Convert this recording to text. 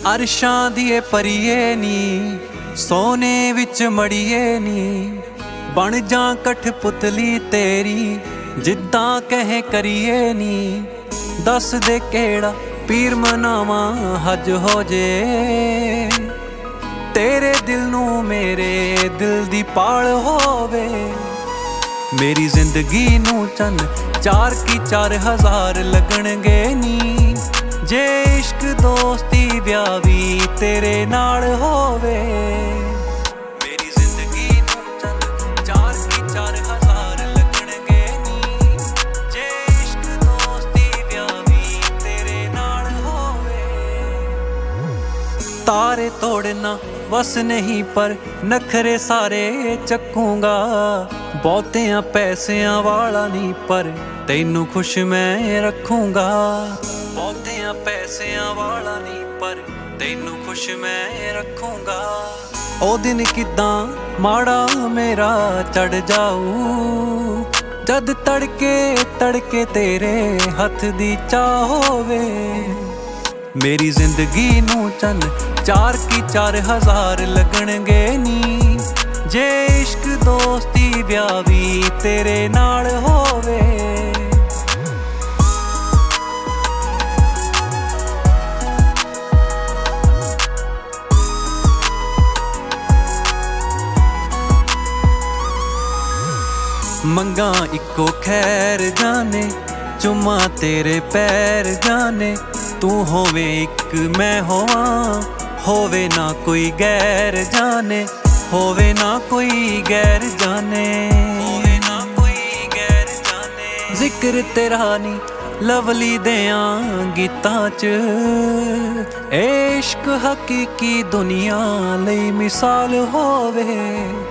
ਅਰਸ਼ਾਂ ਦੀਏ ਪਰੀਏ ਨੀ, ਸੋਨੇ ਵਿੱਚ ਮੜੀਏ ਨੀ, ਬਣ ਜਾਂ ਕਠਪੁਤਲੀ ਤੇਰੀ ਜਿੱਦਾਂ ਕਹੇ ਕਰੀਏ ਨੀ। ਦੱਸ ਦੇ ਕਿਹੜਾ ਪੀਰ ਮਨਾਵਾਂ ਹੱਜ ਹੋ ਜੇ, ਤੇਰੇ ਦਿਲ ਨੂੰ ਮੇਰੇ ਦਿਲ ਦੀ ਪਾਲ ਹੋਵੇ। ਮੇਰੀ ਜ਼ਿੰਦਗੀ ਨੂੰ ਚੰਨ 4 ਕੀ 4000 ਲੱਗਣਗੇ ਨੀ, ਜੇ ਇਸ਼ਕ ਦੋਸਤੀ ਵਿਆਹ ਵੀ ਤੇਰੇ ਨਾਲ ਹੋਵੇ। ਮੇਰੀ ਜ਼ਿੰਦਗੀ ਨੂੰ ਚੰਨ 4 ਕੀ 4000 ਲੱਗਣਗੇ ਨੀ, ਜੇ ਇਸ਼ਕ ਦੋਸਤੀ ਵਿਆਹ ਵੀ ਤੇਰੇ ਨਾਲ ਹੋਵੇ। ਤਾਰੇ ਤੋੜਨਾ ਬਸ ਨਹੀਂ ਪਰ ਨਖਰੇ ਸਾਰੇ ਚੱਕੂੰਗਾ, ਬਹੁਤਿਆਂ ਪੈਸਿਆਂ ਵਾਲਾ ਨਹੀਂ ਪਰ ਤੈਨੂੰ ਖੁਸ਼ ਮੈਂ ਰੱਖੂੰਗਾ। ਬਹੁਤਿਆਂ ਪੈਸਿਆਂ ਵਾਲਾ ਨਹੀਂ ਪਰ ਤੈਨੂੰ ਖੁਸ਼ ਮੈਂ ਰੱਖੂੰਗਾ। ਉਹ ਦਿਨ ਕਿੱਦਾਂ ਮਾੜਾ ਮੇਰਾ ਚੜ ਜਾਊ, ਜਦ ਤੜਕੇ ਤੜਕੇ ਤੇਰੇ ਹੱਥ ਦੀ ਚਾਹ ਹੋਵੇ। ਮੇਰੀ ਜ਼ਿੰਦਗੀ ਨੂੰ ਚੰਨ 4 ਕੀ 4000 ਲੱਗਣਗੇ ਨੀ, ਜੇ ਇਸ਼ਕ ਦੋਸਤੀ ਵਿਆਹ ਵੀ ਤੇਰੇ ਨਾਲ ਹੋਵੇ। ਮੰਗਾਂ ਇੱਕੋ ਖੈਰ ਜਾਣੇ, ਚੁੰਮਾਂ ਤੇਰੇ ਪੈਰ ਜਾਣੇ, ਤੂੰ ਹੋਵੇ ਇੱਕ ਮੈਂ ਹੋਵਾਂ, ਹੋਵੇ ਨਾ ਕੋਈ ਗੈਰ ਜਾਣੇ, ਹੋਵੇ ਨਾ ਕੋਈ ਗੈਰ ਜਾਣੇ, ਹੋਵੇ ਨਾ ਕੋਈ ਗੈਰ ਜਾਣੇ। ਜ਼ਿਕਰ ਤੇਰਾ ਨੀ ਲਵਲੀ ਦਿਆਂ ਗੀਤਾਂ 'ਚ, ਇਸ਼ਕ ਹਕੀਕੀ ਦੁਨੀਆ ਲਈ ਮਿਸਾਲ ਹੋਵੇ।